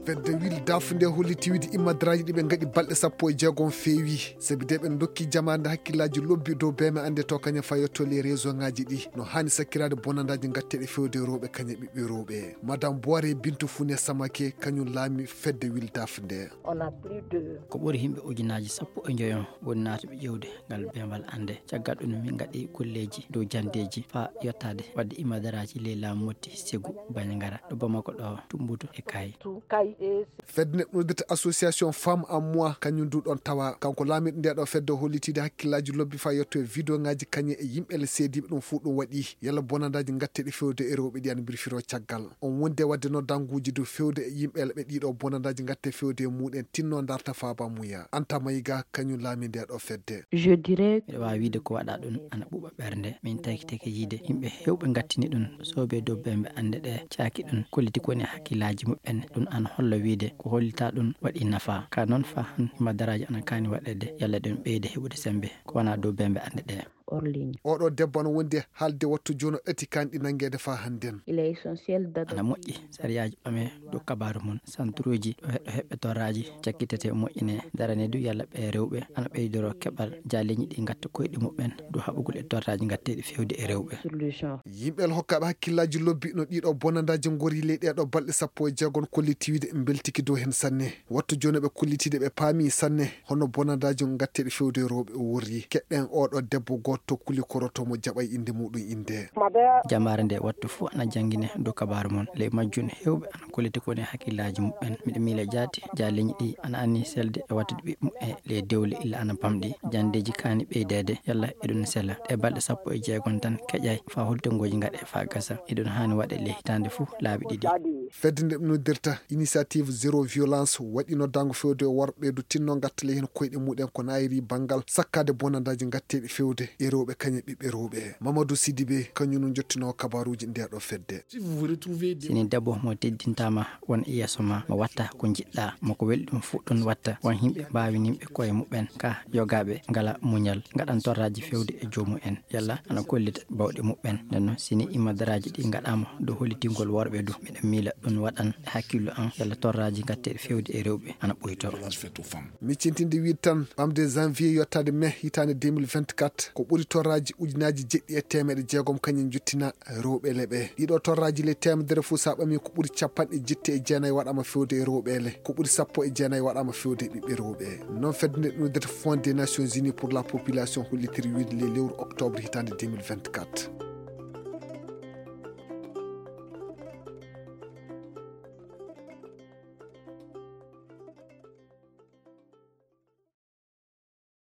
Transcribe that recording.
fedde wildafunde holliti wiide immadaraji ɗi ɓe gaɗi balɗe 16 feewi sabi de ɓe dokki jamande hakkillaji lobbi dow beme ande to kaña fayotto les réseau ngaji ɗi no hani sakkirade bonandaji gatteɗe fewde rewɓe kaña ɓiɓɓe rewɓe madame Boire Bintou Founé Samake kañum laami fedde wildafunde ko ɓuri himɓe ujunaji 19 woni naatuɓe ƴewde ngal bemal ande caggal ɗum min gaɗi kulleji dow jandeji fa yettade wadde immadaraji ley laamu motti Ségou Bandiagara ɗo Bamako ɗo Tumbutu e Kayi fedde neɗɗodete association femme en moi kañum du ɗon tawa kanko laamiɗo nde ɗo fedde hollitide hakkillaji lobbi fa yetto e vidéo ngaji kañe e yimɓele seediɓe ɗum fuu ɗum waɗi yalla bonandaji gatteɗe fewde e rewɓe ɗi ana birfiro caggal on wonde wadde noddanguji dow fewde e yimɓele ɓe ɗiɗo bonandaji gatte fewde e muɗen tinno darta Faba Mouya Anta Mayiga kañum laami nde ɗo fedde mbiɗa wawi wiide ko waɗa ɗum ana ɓuuɓa ɓernde min tawkiteke yiide yimɓe hewɓe gattini ɗum soobe dow bembe ande ɗe caaki ɗum kolliti koni hakkillaji muɓɓen ɗum ana holla wiide ko hollita ɗum waɗi nafa ka noon fa han immadaraji ana kani waɗede yalla ɗum ɓeyde heɓude sembe ko wona dow bembe ande ɗe oɗo debbo no wonde haalde wattu joni ɗati kanɗi nanguede fa hannden ana moƴƴi sariyaji ɓame dow kabaru mum centre uji ɗo heɓɓe torraji cakkitete moƴƴine darane du yalla ɓe rewɓe ana ɓeydoro keɓal jaleñi ɗi gatta koyɗi muɓɓen dow haɓugol e torraji gatteɗi fewde e rewɓe yimɓel hokkaɓe hakkillaji lobbi no ɗiɗo bonandaji gori ley ɗeɗo balɗe 16 kolliti wiide ɓe beltiki dow hen sanne wattu joni ɓe kollitide ɓe paami sanne hono bonandaji gatteɗi fewde e rewɓe worri keɗɗen oɗo debbo goto kuli koroto mo jaɓay inde muɗum inde jamare nde wattu fuu ana jangguine dow kabaru mon ley majjun hewɓe ana kolliti koni hakkillaji muɓɓen miɗa miila jaati jaleñi ɗi ana anni selde e wattude ɓiɓɓe e ley dewle illa ana bamɗi jandeji kani ɓeydede yalla eɗum sella e balɗe 16 tan keƴay fa holtongoji gaɗe fa gasa eɗum hani waɗe ley hitande fuu laabi ɗiɗi fedde nde ɗum noddirta initiative zéro violence waɗi noddago fewde worɓe do tinno gattale hen koyɗe muɗen ko nayiri banggal sakkade bonandaji gatteɗe fewde e rewɓe kañe ɓiɓɓe rewɓe Mamadou Sidibé kañum jottino kabaruji ndeɗo fedde sini debbo mo teddintama won e yeeso ma mo watta ko jiɗɗa moko welɗi ɗum fuu ɗum watta won himɓe mbawi nimɓe koye muɓɓen ka yogaɓe ngala muñal gaɗan torraji fewde e jomumen yalla ana kollita bawɗe muɓɓen nden noon sini immadaraji ɗi gaɗama dow hollitingol worɓe du miɗa miila ɗum waɗan hakkillo an yalla torraji gatteɗe fewde e rewɓe ana ɓoyto miccintinde wiide tan ɓamde janvier yottade mai hitande 2024 ko ɓuuri torraji ujunaji 700 kañum juttina rewɓe leɓe ɗiɗo torraji le temedere fuu sa ɓami ko ɓuuri 79 waɗama fewde e rewɓele ko ɓuuri 19 waɗama fewde e ɓiɓɓe rewɓe noon fedde nde ɗum dete Fonds des Nations Unies pour la population hollitiri wiide le lewru octobre hitande 2024